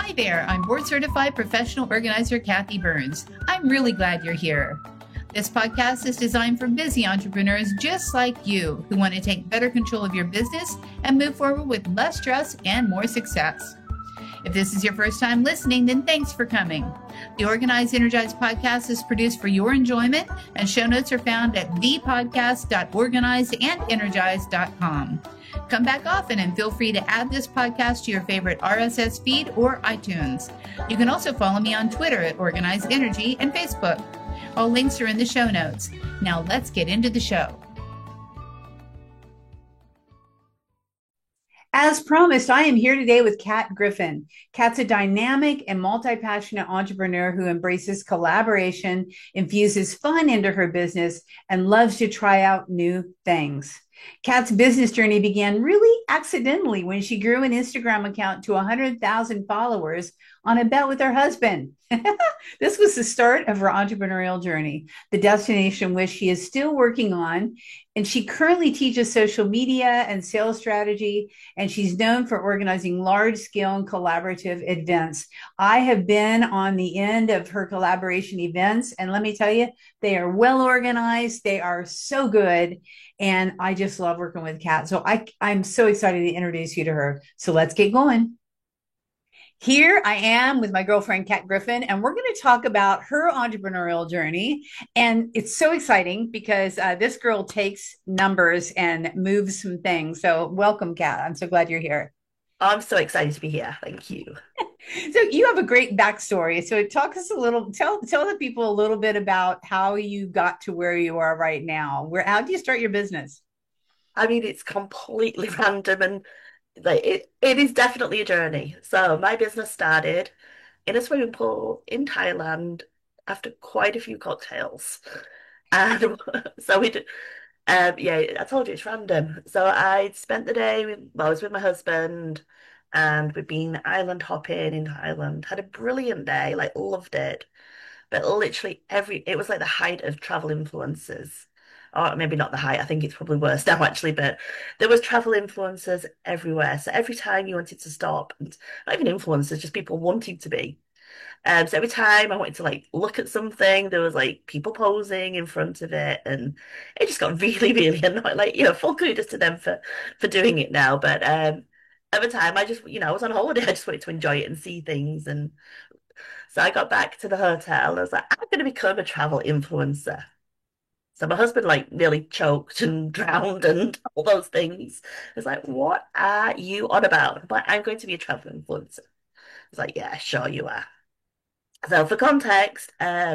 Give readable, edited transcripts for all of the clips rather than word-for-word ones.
Hi there, I'm board certified professional organizer Kathy Burns. I'm really glad you're here. This podcast is designed for busy entrepreneurs just like you who want to take better control of your business and move forward with less stress and more success. If this is your first time listening, then thanks for coming. The Organize Energize podcast is produced for your enjoyment, and show notes are found at thepodcast.organizeandenergize.com. Come back often and feel free to add this podcast to your favorite RSS feed or iTunes. You can also follow me on Twitter at Organize Energy and Facebook. All links are in the show notes. Now let's get into the show. As promised, I am here today with Kat Griffin. Kat's a dynamic and multi-passionate entrepreneur who embraces collaboration, infuses fun into her business, and loves to try out new things. Kat's business journey began really accidentally when she grew an Instagram account to 100,000 followers on a bet with her husband. This was the start of her entrepreneurial journey, the destination which she is still working on. And she currently teaches social media and sales strategy, and she's known for organizing large-scale and collaborative events. I have been on the end of her collaboration events, and let me tell you, they are well organized. They are so good, and I just love working with Kat. So I'm so excited to introduce you to her. So let's get going. Here I am with my girlfriend, Kat Griffin, and we're going to talk about her entrepreneurial journey. And it's so exciting because this girl takes numbers and moves some things. So, welcome, Kat. I'm so glad you're here. I'm so excited to be here. Thank you. So, you have a great backstory. So, talk us a little, tell the people a little bit about how you got to where you are right now. How do you start your business? I mean, it's completely random and like it is definitely a journey. So my business started in a swimming pool in Thailand after quite a few cocktails. And so we did, yeah, I told you it's random. So I spent the day I was with my husband and we'd been island hopping in Thailand. Had a brilliant day, like loved it. But literally it was like the height of travel influencers. Or maybe not the height, I think it's probably worse now actually, but there was travel influencers everywhere. So every time you wanted to stop, and not even influencers, just people wanting to be. So every time I wanted to like look at something, there was like people posing in front of it, and it just got really, really annoying. Like, full kudos to them for doing it now. But at the time I just, I was on holiday, I just wanted to enjoy it and see things. And so I got back to the hotel and I was like, I'm going to become a travel influencer. So my husband like nearly choked and drowned and all those things. It's like, what are you on about? But I'm going to be a travel influencer. It's like, yeah, sure you are. So for context,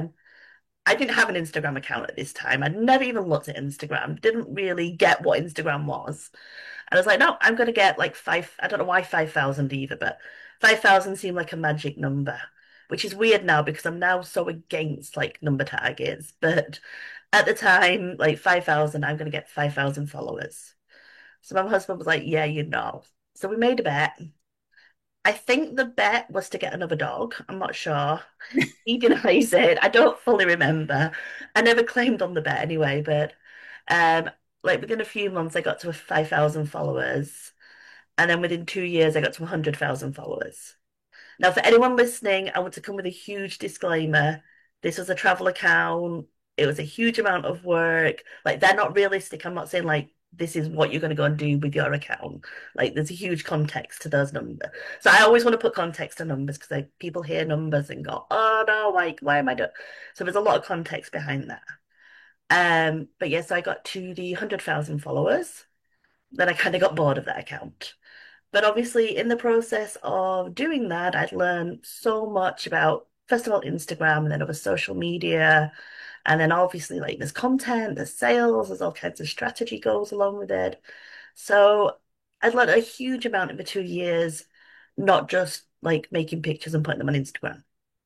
I didn't have an Instagram account at this time. I'd never even looked at Instagram, didn't really get what Instagram was. And I was like, no, I'm going to get like I don't know why 5,000 either, but 5,000 seemed like a magic number, which is weird now because I'm now so against like number targets. But at the time, like 5,000, I'm going to get 5,000 followers. So my husband was like, yeah, you know. So we made a bet. I think the bet was to get another dog. I'm not sure. He denies it. I don't fully remember. I never claimed on the bet anyway, but um, like within a few months, I got to 5,000 followers. And then within 2 years, I got to 100,000 followers. Now, for anyone listening, I want to come with a huge disclaimer. This was a travel account. It was a huge amount of work. Like, they're not realistic. I'm not saying, like, this is what you're going to go and do with your account. Like, there's a huge context to those numbers. So I always want to put context to numbers because like, people hear numbers and go, oh, no, like, why am I doing? So there's a lot of context behind that. But yes, I got to the 100,000 followers. Then I kind of got bored of that account. But obviously, in the process of doing that, I'd learned so much about, first of all, Instagram and then other social media. And then obviously, like, there's content, there's sales, there's all kinds of strategy goes along with it. So I'd learned a huge amount in the 2 years, not just like making pictures and putting them on Instagram.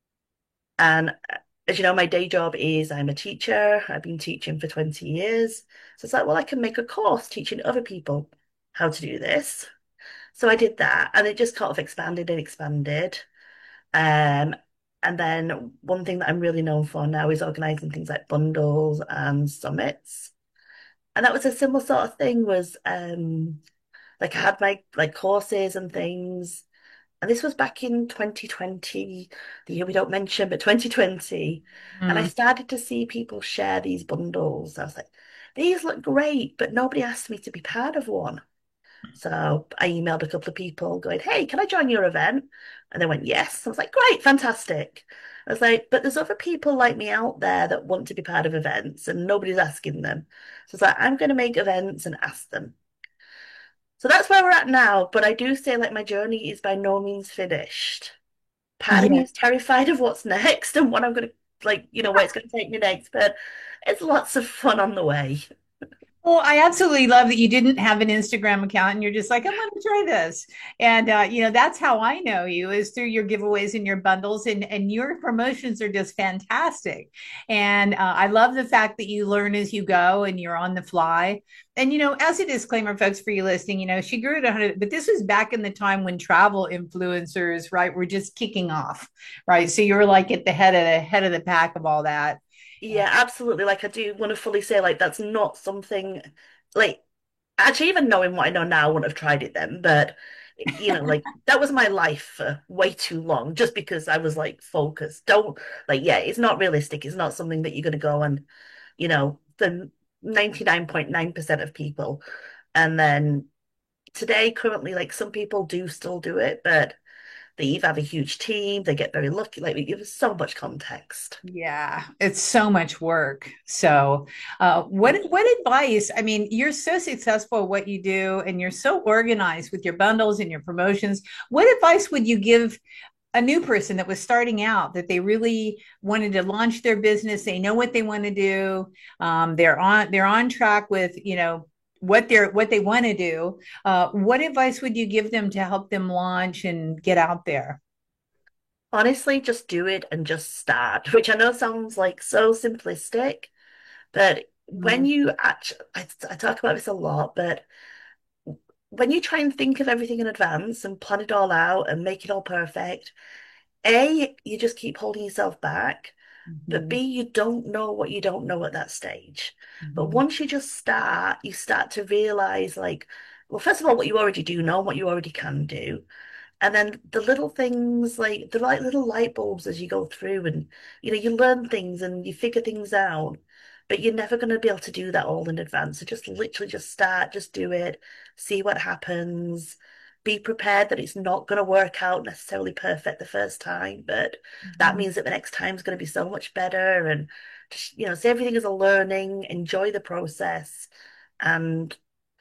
And as you know, my day job is I'm a teacher. I've been teaching for 20 years. So it's like, well, I can make a course teaching other people how to do this. So I did that, and it just kind of expanded and expanded. Um, and then one thing that I'm really known for now is organizing things like bundles and summits. And that was a similar sort of thing, was like I had my like courses and things, And this was back in 2020, the year we don't mention, but 2020. And I Mm. started to see people share these bundles. I was like, these look great, but nobody asked me to be part of one. So I emailed a couple of people going, hey, can I join your event? And they went, yes. I was like, great, fantastic. I was like, but there's other people like me out there that want to be part of events and nobody's asking them. So it's like, I'm going to make events and ask them. So that's where we're at now. But I do say like my journey is by no means finished. Part of me Yeah. is terrified of what's next and what I'm going to like, where it's going to take me next. But it's lots of fun on the way. Well, I absolutely love that you didn't have an Instagram account and you're just like, I'm going to try this. And, that's how I know you is through your giveaways and your bundles and your promotions are just fantastic. And I love the fact that you learn as you go and you're on the fly. And, as a disclaimer, folks, for you listening, she grew at 100, but this was back in the time when travel influencers, right, were just kicking off, right? So you're like at the head of the pack of all that. Yeah, absolutely. Like I do want to fully say like that's not something like actually even knowing what I know now I wouldn't have tried it then, but like that was my life for way too long just because I was like focused. Don't like yeah, it's not realistic. It's not something that you're gonna go and the 99.9% of people. And then today currently like some people do still do it, but they either have a huge team, they get very lucky, like it was so much context. Yeah, it's so much work. So, what advice? I mean, you're so successful at what you do, and you're so organized with your bundles and your promotions. What advice would you give a new person that was starting out that they really wanted to launch their business? They know what they want to do. They're on track with what they want to do. What advice would you give them to help them launch and get out there? Honestly, just do it and just start, which I know sounds like so simplistic, but when Mhm. you actually, I talk about this a lot, but when you try and think of everything in advance and plan it all out and make it all perfect, A, you just keep holding yourself back, but B, Mhm. you don't know what you don't know at that stage. But Mhm. once you just start, you start to realize, like, well, first of all, what you already do know, what you already can do. And then the little things like the like little light bulbs as you go through and you learn things and you figure things out, but you're never going to be able to do that all in advance. So just literally just start, just do it, see what happens. Be prepared that it's not going to work out necessarily perfect the first time, but that Mhm. means that the next time is going to be so much better. And just, see everything as a learning, enjoy the process. And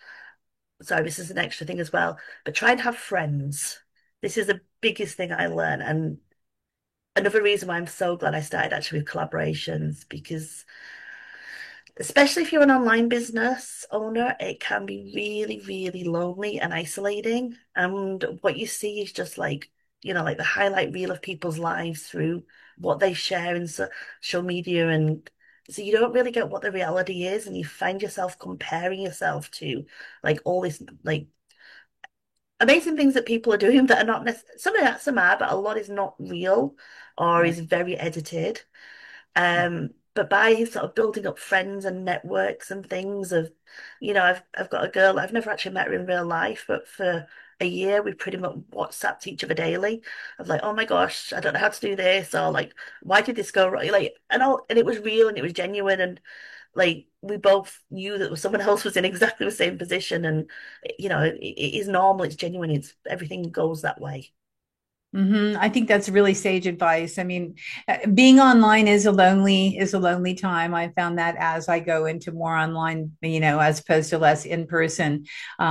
sorry, this is an extra thing as well, but try and have friends. This is the biggest thing I learned. And another reason why I'm so glad I started actually with collaborations, because especially if you're an online business owner, it can be really, really lonely and isolating. And what you see is just like, like the highlight reel of people's lives through what they share in social media. And so you don't really get what the reality is. And you find yourself comparing yourself to like all this like amazing things that people are doing that are not necessarily some are, but a lot is not real or Right. is very edited. But by sort of building up friends and networks and things of, I've got a girl, I've never actually met her in real life, but for a year we pretty much WhatsApped each other daily. I was like, oh my gosh, I don't know how to do this, or like, why did this go wrong? Like, and it was real and it was genuine, and like we both knew that someone else was in exactly the same position, and it is normal, it's genuine, it's everything goes that way. I think that's really sage advice. I mean, being online is a lonely time. I found that as I go into more online, as opposed to less in person.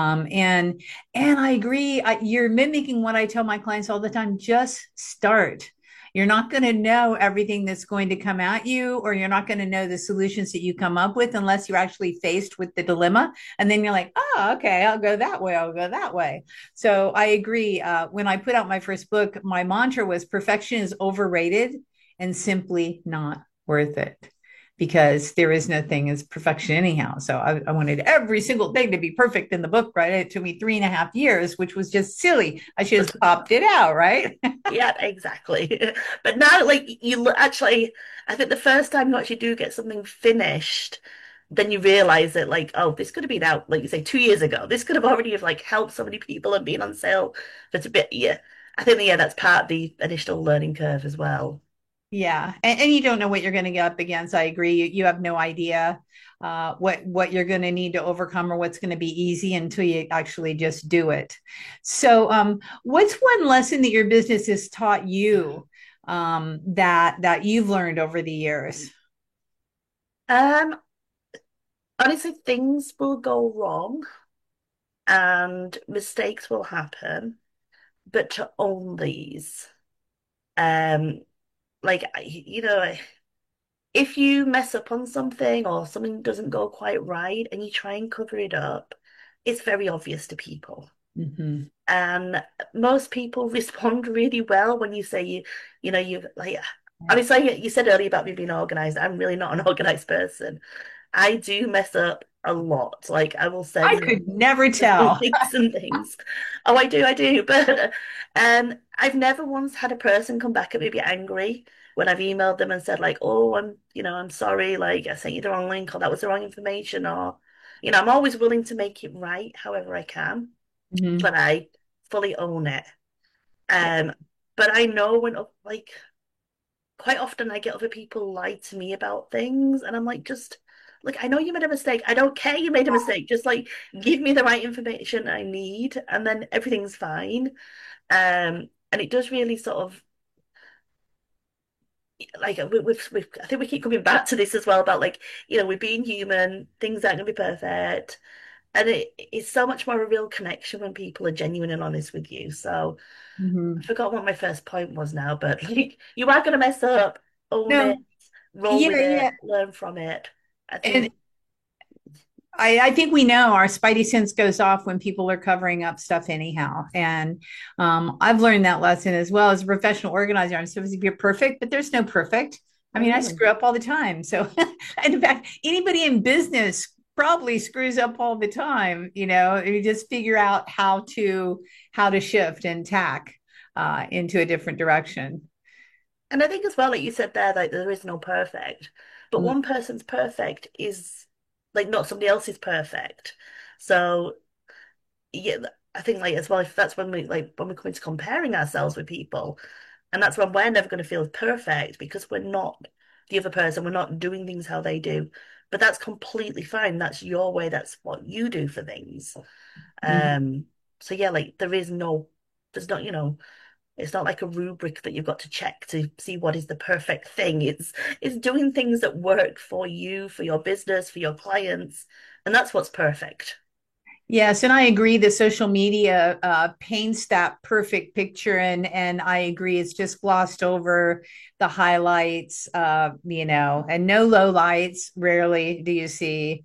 And I agree. You're mimicking what I tell my clients all the time. Just start. You're not going to know everything that's going to come at you, or you're not going to know the solutions that you come up with unless you're actually faced with the dilemma. And then you're like, oh, okay, I'll go that way. I'll go that way. So I agree. When I put out my first book, my mantra was perfection is overrated and simply not worth it because there is no thing as perfection anyhow. So I wanted every single thing to be perfect in the book, right? It took me 3.5 years, which was just silly. I should have popped it out, right? Yeah, exactly. But now, like actually, I think the first time you actually do get something finished, then you realize that, like, oh, this could have been out, like you say, 2 years ago. This could have already have like helped so many people and been on sale for a bit. Yeah, I think yeah, that's part of the initial learning curve as well. Yeah, and you don't know what you're going to get up against. I agree. You have no idea what you're going to need to overcome or what's going to be easy until you actually just do it. So, what's one lesson that your business has taught you that you've learned over the years? Um, Honestly, things will go wrong and mistakes will happen, but to own these, um, you know, if you mess up on something or something doesn't go quite right and you try and cover it up, it's very obvious to people. Hmm. And most people respond really well when you say you know, you like, I mean, like you said earlier about me being organized. I'm really not an organized person. I do mess up a lot. Like I will I send could never tell. mistakes and things. Oh, I do. But I've never once had a person come back at me be angry when I've emailed them and said like, oh, I'm sorry, like I sent you the wrong link or that was the wrong information or, I'm always willing to make it right however I can, but Hmm. I fully own it. Yeah. Um, but I know when like quite often I get other people lie to me about things, and I'm like, just like I know you made a mistake. I don't care you made a mistake. Just like give me the right information I need, and then everything's fine. And it does really sort of like we've I think we keep coming back to this as well about like we're being human. Things aren't gonna be perfect, and it's so much more a real connection when people are genuine and honest with you. So I Hmm. forgot what my first point was now, but like you are gonna mess up, own No, it, roll yeah, with yeah. it, learn from it. I And think, I think we know our spidey sense goes off when people are covering up stuff anyhow. And I've learned that lesson as well as a professional organizer. I'm supposed to be perfect, but there's no perfect. I mean, I mm, screw up all the time. So, and in fact, anybody in business probably screws up all the time. You just figure out how to shift and tack into a different direction. and I think as well, like you said there, like there is no perfect, but one person's perfect is like not somebody else's perfect. So yeah, I think like as well, if that's when we come into comparing ourselves with people, and that's when we're never going to feel perfect because we're not the other person, we're not doing things how they do. But that's completely fine. That's your way, that's what you do for things. Mm-hmm. Um, so yeah, like there's not, it's not like a rubric that you've got to check to see what is the perfect thing. It's doing things that work for you, for your business, for your clients, and that's what's perfect. Yes, and I agree that social media paints that perfect picture, and I agree it's just glossed over the highlights, and no low lights. Rarely do you see.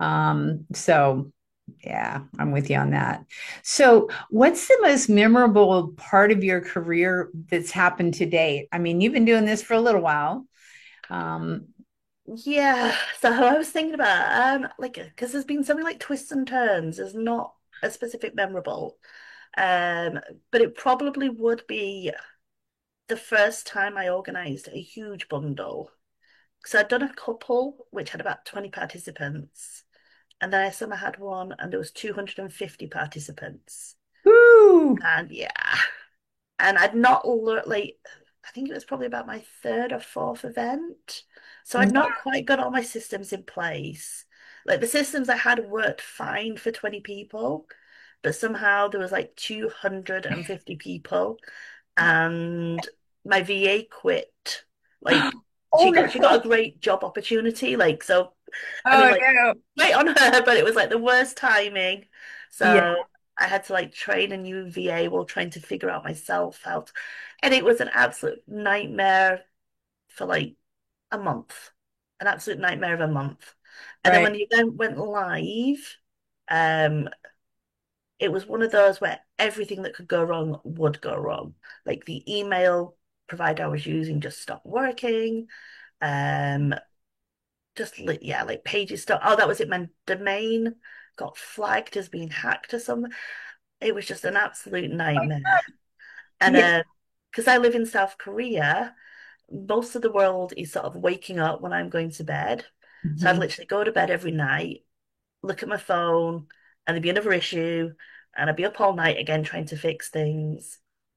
So, yeah, I'm with you on that. So, what's the most memorable part of your career that's happened to date? I mean, you've been doing this for a little while. Um, Yeah, so I was thinking about like because there's been something like twists and turns. There's not a specific memorable, um, but it probably would be the first time I organized a huge bundle. So I'd done a couple which had about 20 participants, and then I summer had one and there was 250 participants. woo! And yeah, and I'd not learned like I think it was probably about my third or fourth event. So I'd not quite got all my systems in place. Like the systems I had worked fine for 20 people, but somehow there was like 250 people and my VA quit. Like Oh she got no! a great job opportunity. Like so I mean Oh like no! great on her, but it was like the worst timing. Yeah. So I had to like train a new VA while trying to figure out myself how to, and it was an absolute nightmare for like a month. An absolute nightmare of a month. And then when Right. the event went live, um, it was one of those where everything that could go wrong would go wrong. Like the email provider I was using just stopped working. Um, just like yeah, like pages stuff. Oh, that was it. My domain got flagged as being hacked or something. It was just an absolute nightmare. And Yeah. because I live in South Korea, most of the world is sort of waking up when I'm going to bed. So I'd Mhm. literally go to bed every night, look at my phone, and there'd be another issue, and I'd be up all night again trying to fix things.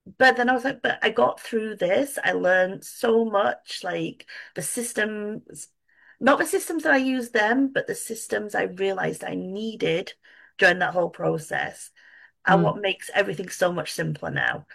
but then I was like, but I got through this. I learned so much, like the systems, not the systems that I used then, but the systems I realized I needed during that whole process are Mm. what makes everything so much simpler now.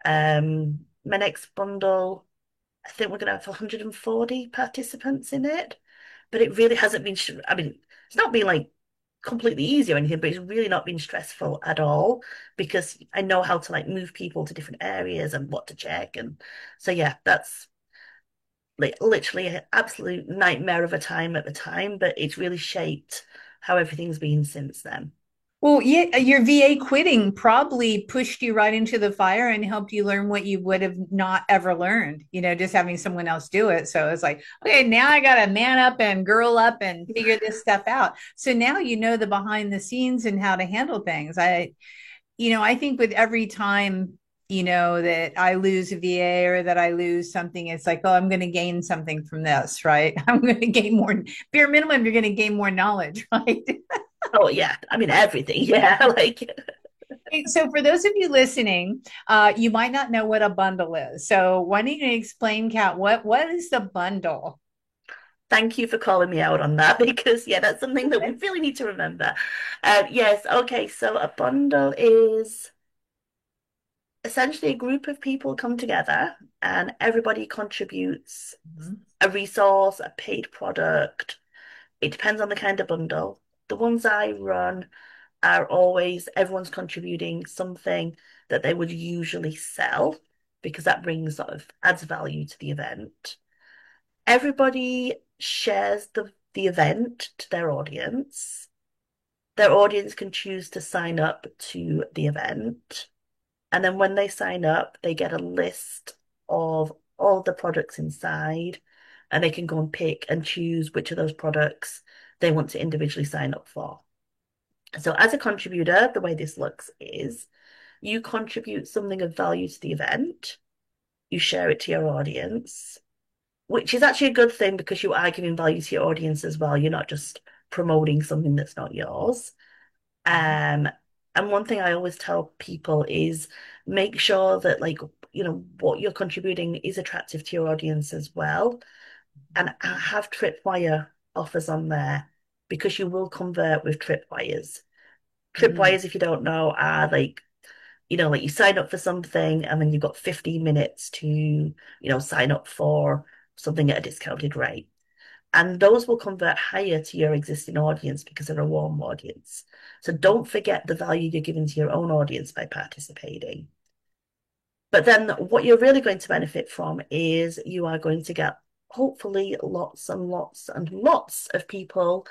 My next bundle, I think we're going to have 140 participants in it, but it really hasn't been, I mean, it's not been like completely easy or anything, but it's really not been stressful at all because I know how to like move people to different areas and what to check. And so, yeah, that's like literally an absolute nightmare of a time at the time, but it's really shaped how everything's been since then. Well, yeah, your VA quitting probably pushed you right into the fire and helped you learn what you would have not ever learned, just having someone else do it. So it's like, okay, now I got to man up and girl up and figure this stuff out. So now you know the behind the scenes and how to handle things. I think with every time, that I lose a VA or that I lose something, it's like, oh, I'm going to gain something from this, right? I'm going to gain more, bare minimum, you're going to gain more knowledge, right? Oh, yeah. I mean, everything. Yeah. Like, So, for those of you listening, you might not know what a bundle is. So, why don't you explain, Kat, what is the bundle? thank you for calling me out on that because, yeah, that's something that we really need to remember. Yes. Okay. So, a bundle is essentially a group of people come together and everybody contributes Mhm. a resource, a paid product. It depends on the kind of bundle. The ones I run are always everyone's contributing something that they would usually sell because that brings sort of adds value to the event. Everybody shares the event to their audience. Their audience can choose to sign up to the event. And then when they sign up, they get a list of all the products inside, and they can go and pick and choose which of those products they want to individually sign up for. So, as a contributor, the way this looks is you contribute something of value to the event, you share it to your audience, which is actually a good thing because you are giving value to your audience as well. You're not just promoting something that's not yours. Um, and one thing I always tell people is make sure that what you're contributing is attractive to your audience as well. And I have tripwire offers on there because you will convert with tripwires. Mhm. Tripwires, if you don't know, are like you sign up for something and then you've got 15 minutes to, sign up for something at a discounted rate. And those will convert higher to your existing audience because they're a warm audience. So don't forget the value you're giving to your own audience by participating. But then what you're really going to benefit from is you are going to get hopefully lots and lots and lots of people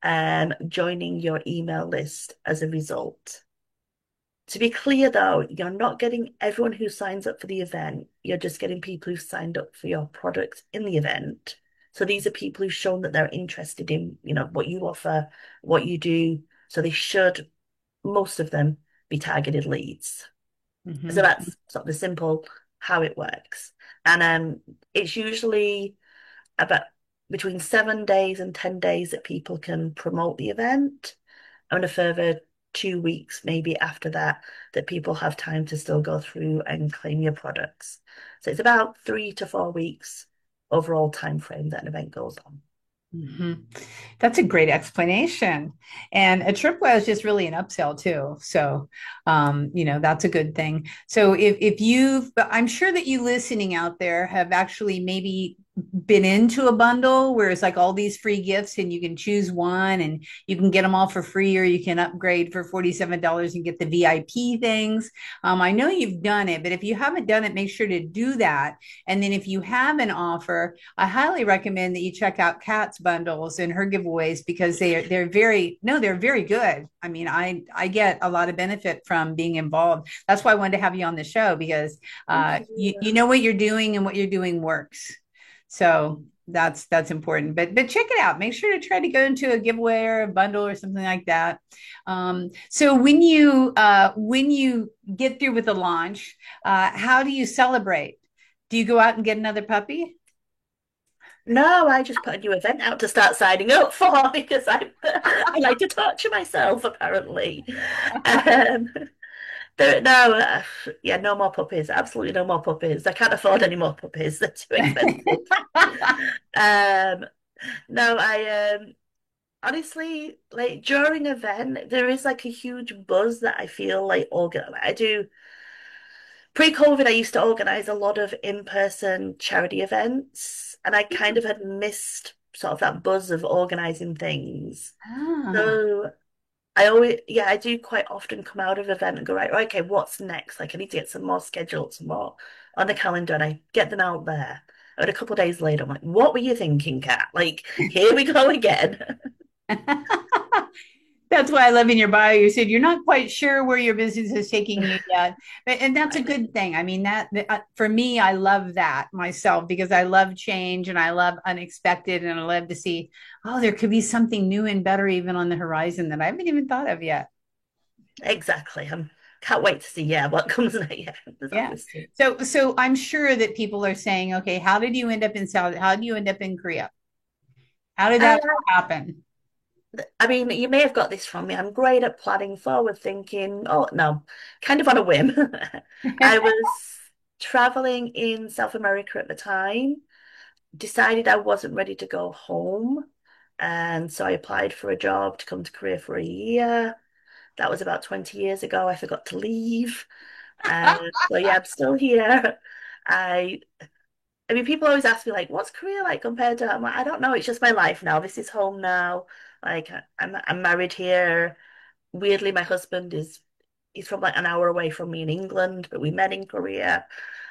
joining your email list as a result. To be clear, though, you're not getting everyone who signs up for the event. You're just getting people who've signed up for your product in the event. So these are people who've shown that they're interested in, what you offer, what you do. So they should, most of them, be targeted leads. So Mhm. that's sort of the simple how it works. And it's usually about between 7 days and 10 days that people can promote the event and a further 2 weeks maybe after that that people have time to still go through and claim your products. So it's about 3 to 4 weeks overall time frame that an event goes on. Mhm. That's a great explanation. And a tripwire is just really an upsell too. So, that's a good thing. So if but I'm sure that you listening out there have actually maybe been into a bundle where it's like all these free gifts and you can choose one and you can get them all for free or you can upgrade for $47 and get the VIP things. I know you've done it, but if you haven't done it, make sure to do that. And then if you have an offer, I highly recommend that you check out Kat's bundles and her giveaways because they're very good. I mean, I get a lot of benefit from being involved. That's why I wanted to have you on the show because Thank you you. know what you're doing and what you're doing works. So that's important. But check it out. Make sure to try to go into a giveaway or a bundle or something like that. So when you get through with the launch, how do you celebrate? Do you go out and get another puppy? No, I just put a new event out to start signing up for because I like to torture myself apparently. Um, No, yeah, no more puppies. Absolutely no more puppies. I can't afford any more puppies. They're too expensive. Um, no, honestly, like during an event, there is like a huge buzz that I feel like I do. Pre-COVID, I used to organize a lot of in-person charity events, and I kind of had missed sort of that buzz of organizing things. Ah. So I always, yeah, I do quite often come out of an event and go, right, okay, what's next? Like, I need to get some more scheduled, some more on the calendar, and I get them out there. And a couple of days later, I'm like, what were you thinking, Kat? Like, here we go again. That's why I love in your bio. You said you're not quite sure where your business is taking you yet, and that's a Right. good thing. I mean, for me, I love that myself because I love change and I love unexpected, and I love to see, oh, there could be something new and better even on the horizon that I haven't even thought of yet. Exactly. Can't wait to see, yeah, what comes next. Yeah, there's Yeah. obviously. So I'm sure that people are saying, okay, how did you end up in South? How did you end up in Korea? How did Uh, that happen? I mean, you may have got this from me. I'm great at planning, forward thinking. Oh, no, kind of on a whim. I was traveling in South America at the time, decided I wasn't ready to go home. And so I applied for a job to come to Korea for a year. That was about 20 years ago. I forgot to leave. So yeah, I'm still here. I I mean, people always ask me like, "What's Korea like compared to?" I'm like, I don't know. It's just my life now. This is home now. Like, I'm married here. Weirdly, my husband is he's from like an hour away from me in England, but we met in Korea.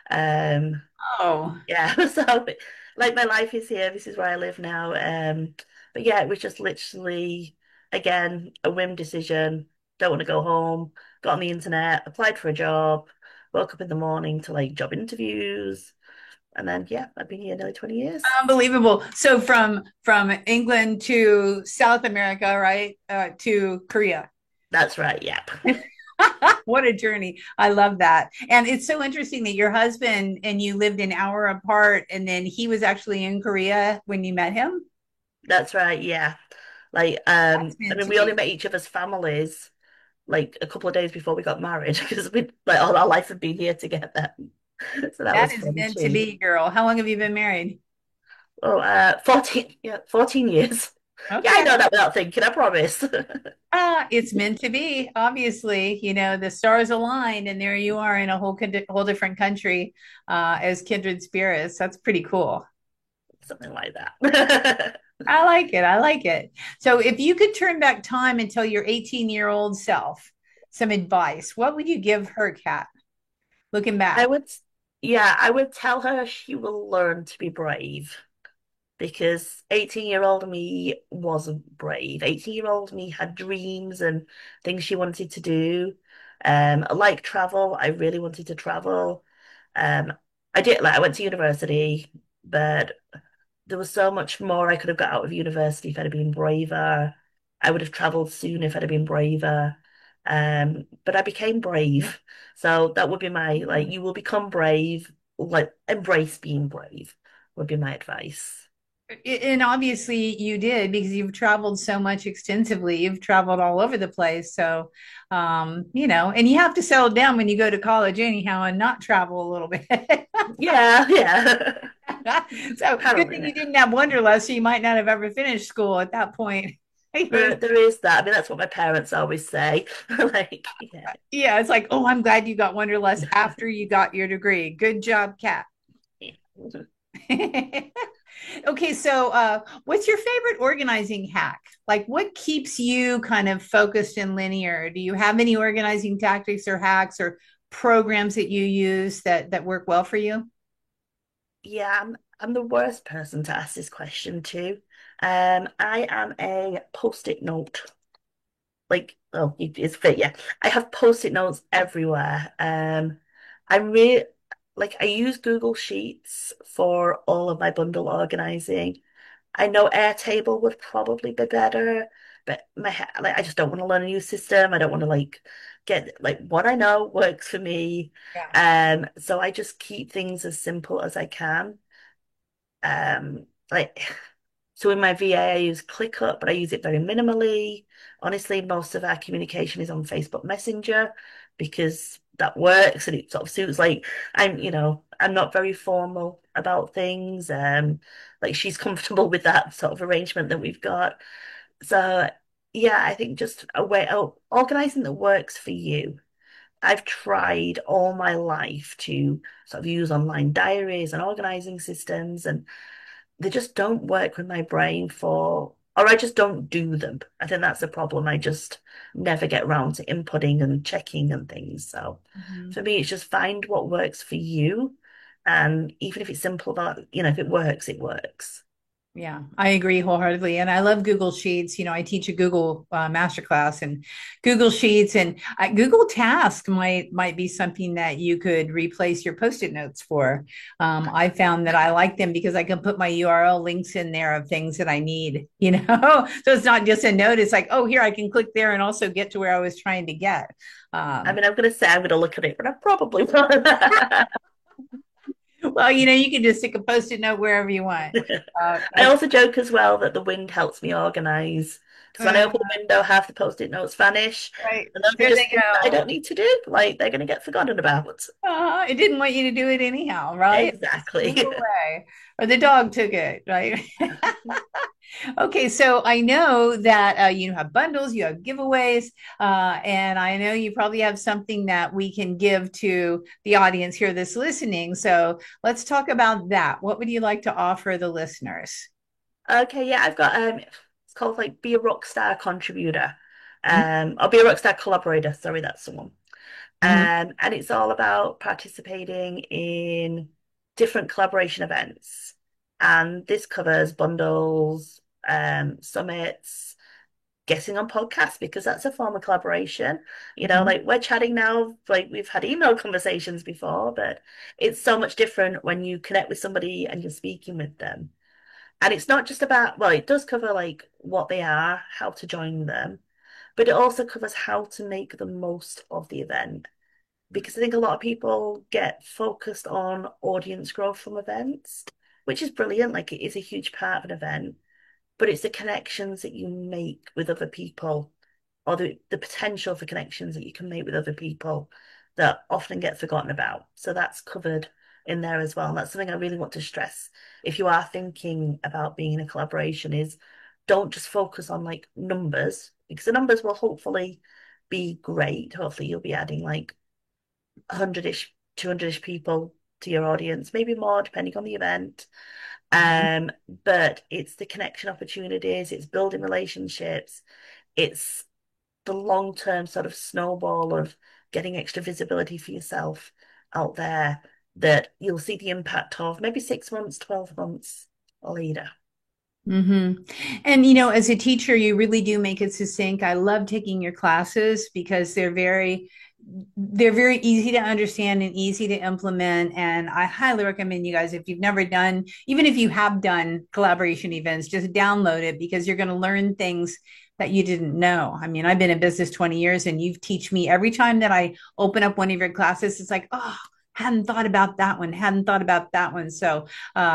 Um, Oh, yeah, so like my life is here. This is where I live now. But yeah, it was just literally again a whim decision. Don't want to go home. Got on the internet, applied for a job, woke up in the morning to like job interviews, and then yeah, I've been here nearly 20 years. unbelievable. So from England to South America, right? To Korea. That's right. Yep. What a journey. I love that. And it's so interesting that your husband and you lived an hour apart and then he was actually in Korea when you met him. That's right. Yeah. Like, That's I meant mean, to we only be. met each other's families like a couple of days before we got married because we like all our life had been here together. So that That was is fun meant to too. be, girl. How long have you been married? Oh, 14, yeah, 14 years. Yeah, I Okay. know that without thinking, I promise. It's meant to be. Obviously, the stars aligned, and there you are in a whole different country as kindred spirits. That's pretty cool. Something like that. I like it. I like it. So, if you could turn back time and tell your 18-year-old self some advice, what would you give her, Kat, looking I back? would, yeah, I would tell her she will learn to be brave because 18-year-old me wasn't brave. 18-year-old me had dreams and things she wanted to do. I like travel. I really wanted to travel. Um, I went to university, but there was so much more I could have got out of university if I'd have been braver. I would have traveled soon if I'd have been braver. But I became brave. So that would be my like, you will become brave, like embrace being brave would be my advice. And obviously, you did because you've traveled so much extensively. You've traveled all over the place. So, and you have to settle down when you go to college, anyhow, and not travel a little bit. Yeah, yeah. So, Kind good of thing it. you didn't have Wanderlust, so you might not have ever finished school at that point. There is that. I mean, that's what my parents always say. Like, yeah. Yeah, it's like, oh, I'm glad you got Wanderlust after you got your degree. Good job, Kat. Yeah. Okay, so what's your favorite organizing hack? Like, what keeps you kind of focused and linear? Do you have any organizing tactics or hacks or programs that you use that work well for you? Yeah, I'm the worst person to ask this question to. I am a post-it note. Like, oh, it's fit, yeah. I have post-it notes everywhere. I'm really like I use Google Sheets for all of my bundle organizing. I know Airtable would probably be better, but like I just don't want to learn a new system. I don't want to like get like what I know works for me. Yeah. So I just keep things as simple as I can. Like So in my VA, I use ClickUp, but I use it very minimally. Honestly, most of our communication is on Facebook Messenger because that works and it sort of suits like I'm not very formal about things. Like she's comfortable with that sort of arrangement that we've got. So yeah, I think just a way of organizing that works for you. I've tried all my life to sort of use online diaries and organizing systems, and they just don't work with my brain or I just don't do them. I think that's the problem. I just never get around to inputting and checking and things. So Mhm. for me, it's just find what works for you. And even if it's simple, that, if it works, it works. Yeah, I agree wholeheartedly. And I love Google Sheets. I teach a Google masterclass and Google Sheets and Google Task might be something that you could replace your Post-it notes for. I found that I like them because I can put my URL links in there of things that I need, So it's not just a note. It's like, oh, here I can click there and also get to where I was trying to get. I Um, mean, I'm going to say I'm going to look at it, but I probably won't. well, you can just stick a Post-it note wherever you want. I That's also joke as well that the wind helps me organize. Because when I open the window, half the post-it notes vanish. right. And those are There they just things that I go. don't need to do. Like they're going to get forgotten about. It didn't want you to do it anyhow, right? Just Exactly. move away. Or the dog took it, right? Okay, so I know that you have bundles, you have giveaways, and I know you probably have something that we can give to the audience here that's listening. So let's talk about that. What would you like to offer the listeners? Okay, yeah, I've got it's called like Be a Rockstar Contributor. Mhm. Or Be a Rockstar Collaborator, sorry, that's the one. Mhm. And it's all about participating in different collaboration events. And this covers bundles, summits, getting on podcasts because that's a form of collaboration. Mhm. Like we're chatting now, like we've had email conversations before, but it's so much different when you connect with somebody and you're speaking with them. And it's not just about, well, it does cover like what they are, how to join them, but it also covers how to make the most of the event. Because I think a lot of people get focused on audience growth from events, which is brilliant. Like it is a huge part of an event, but it's the connections that you make with other people or the potential for connections that you can make with other people that often get forgotten about. So that's covered in there as well. And that's something I really want to stress. If you are thinking about being in a collaboration, is don't just focus on like numbers, because the numbers will hopefully be great. Hopefully you'll be adding like 100-ish, 200-ish people to your audience, maybe more depending on the event. Mhm. Um, but it's the connection opportunities, it's building relationships, it's the long-term sort of snowball of getting extra visibility for yourself out there that you'll see the impact of maybe 6 months, 12 months later. Hmm. And as a teacher, you really do make it succinct. I love taking your classes because they're very easy to understand and easy to implement. And I highly recommend you guys, if you've never done, even if you have done collaboration events, just download it because you're going to learn things that you didn't know. I mean, I've been in business 20 years and you've teach me every time that I open up one of your classes, it's like, oh, hadn't thought about that one, hadn't thought about that one. So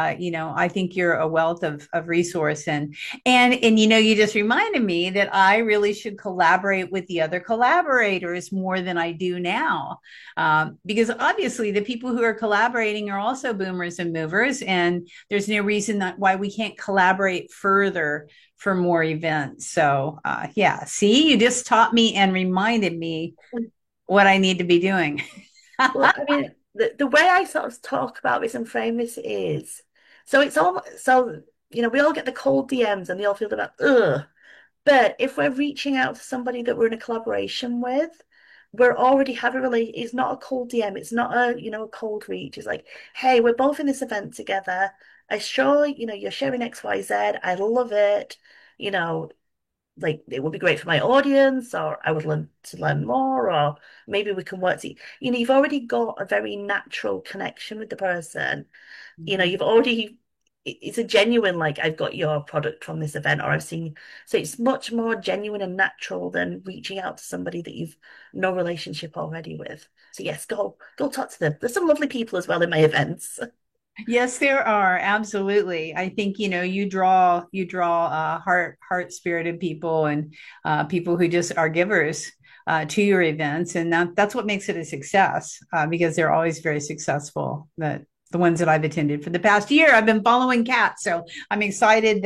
I think you're a wealth of resource and you just reminded me that I really should collaborate with the other collaborators more than I do now, because obviously the people who are collaborating are also boomers and movers, and there's no reason that why we can't collaborate further for more events. So yeah, see, you just taught me and reminded me what I need to be doing. Well, I mean, the way I sort of talk about this and frame this is so it's all so we all get the cold DMs and they all feel about ugh. But if we're reaching out to somebody that we're in a collaboration with, we're already having a really, it's not a cold DM, it's not a cold reach. It's like, hey, we're both in this event together. I sure, you're sharing XYZ. I love it. You know, like it would be great for my audience, or I would learn to learn more, or maybe we can work to, you've already got a very natural connection with the person. Mhm. You've already, it's a genuine, like, I've got your product from this event, or I've seen, so it's much more genuine and natural than reaching out to somebody that you've no relationship already with. So yes, go talk to them. There's some lovely people as well in my events. Yes, there are. Absolutely. I think, you draw heart spirited people and people who just are givers to your events. And that's what makes it a success because they're always very successful. The ones that I've attended for the past year, I've been following Kat. So I'm excited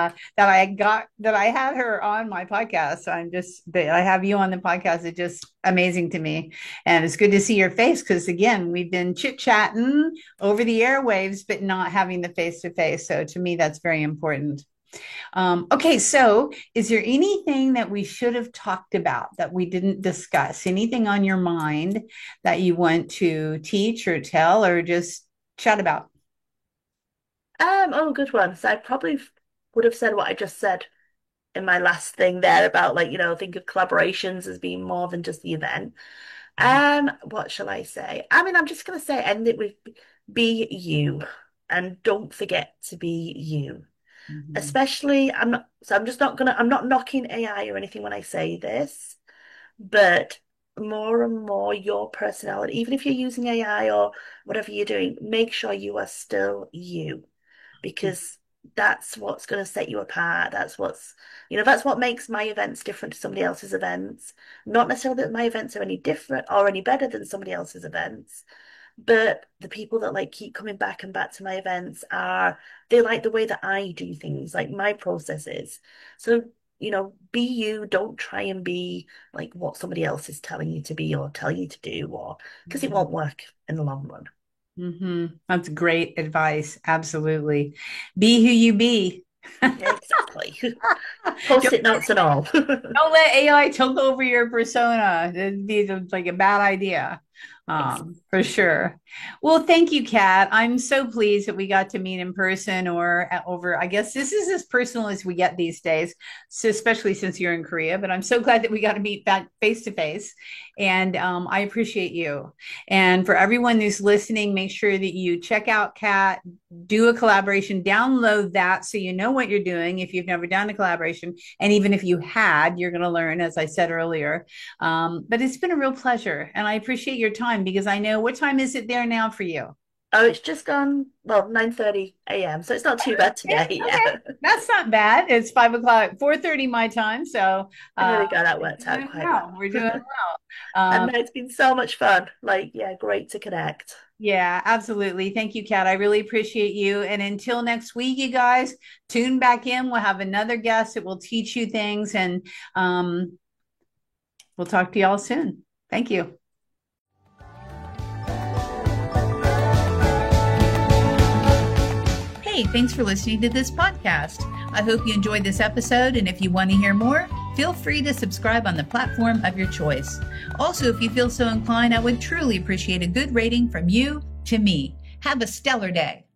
that I had her on my podcast. So I'm just that I have you on the podcast. It's just amazing to me. And it's good to see your face because again, we've been chit-chatting over the airwaves, but not having the face to face. So to me, that's very important. Okay, so is there anything that we should have talked about that we didn't discuss? Anything on your mind that you want to teach or tell or just chat about? Oh, good one. So I probably would have said what I just said in my last thing there about like, think of collaborations as being more than just the event. What shall I say? I mean, I'm just gonna say end it with be you and don't forget to be you. Mhm. Especially, I'm not knocking AI or anything when I say this, but more and more your personality, even if you're using AI or whatever you're doing, make sure you are still you because that's what's going to set you apart. That's what makes my events different to somebody else's events. Not necessarily that my events are any different or any better than somebody else's events, but the people that like keep coming back and back to my events they like the way that I do things, like my processes. So, be you, don't try and be like what somebody else is telling you to be or tell you to do, or because it won't work in the long run. That's great advice. Absolutely. Be who you be. Exactly. Don't Post-it notes and all. Don't let AI take over your persona. It'd be like a bad idea, for sure. Well, thank you, Kat. I'm so pleased that we got to meet in person or over. I guess this is as personal as we get these days, so especially since you're in Korea. But I'm so glad that we got to meet back face to face, and I appreciate you. And for everyone who's listening, make sure that you check out Kat, do a collaboration, download that so you know what you're doing if you've never done a collaboration and even if you had, you're going to learn, as I said earlier. But it's been a real pleasure. And I appreciate your time because I know what time is it there now for you? Oh, it's just gone, well, 9:30 a.m., so it's not too bad Yeah, today. okay. Yeah. That's not bad. It's 5 o'clock, 4:30 my time. So There uh, we go. That we're worked out doing quite well. well. We're doing well. And no, it's been so much fun. Like, yeah, great to connect. Yeah, absolutely. Thank you, Kat. I really appreciate you. And until next week, you guys, tune back in. We'll have another guest that will teach you things, and um, we'll talk to y'all soon. Thank you. Hey, thanks for listening to this podcast. I hope you enjoyed this episode, and if you want to hear more, feel free to subscribe on the platform of your choice. Also, if you feel so inclined, I would truly appreciate a good rating from you to me. Have a stellar day.